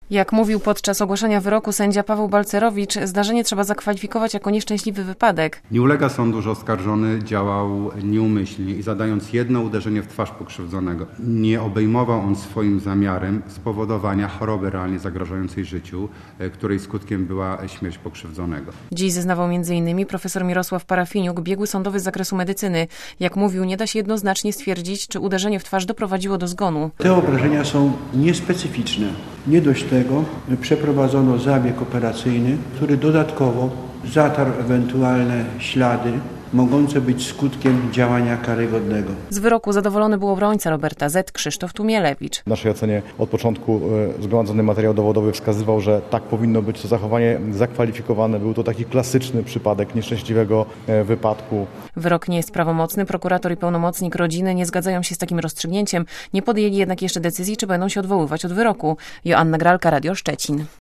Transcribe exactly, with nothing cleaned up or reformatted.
Jak mówił podczas ogłoszenia wyroku sędzia Paweł Balcerowicz, zdarzenie trzeba zakwalifikować jako nieszczęśliwy wypadek. Nie ulega sądu, że oskarżony działał nieumyślnie i zadając jedno uderzenie w twarz pokrzywdzonego, nie obejmował on swoim zamiarem spowodowania choroby realnie zagrażającej życiu, której skutkiem była śmierć pokrzywdzonego. Dziś zeznawał między innymi profesor Mirosław Parafiniuk, biegły sądowy z zakresu medycyny. Jak mówił, nie da się jednoznacznie stwierdzić, czy uderzenie w twarz doprowadziło do zgonu. Te obrażenia są niespecyficzne. Nie dość tego, przeprowadzono zabieg operacyjny, który dodatkowo zatarł ewentualne ślady mogące być skutkiem działania karygodnego. Z wyroku zadowolony był obrońca Roberta Z. Krzysztof Tumielewicz. W naszej ocenie od początku zgromadzony materiał dowodowy wskazywał, że tak powinno być to zachowanie zakwalifikowane. Był to taki klasyczny przypadek nieszczęśliwego wypadku. Wyrok nie jest prawomocny. Prokurator i pełnomocnik rodziny nie zgadzają się z takim rozstrzygnięciem. Nie podjęli jednak jeszcze decyzji, czy będą się odwoływać od wyroku. Joanna Gralka, Radio Szczecin.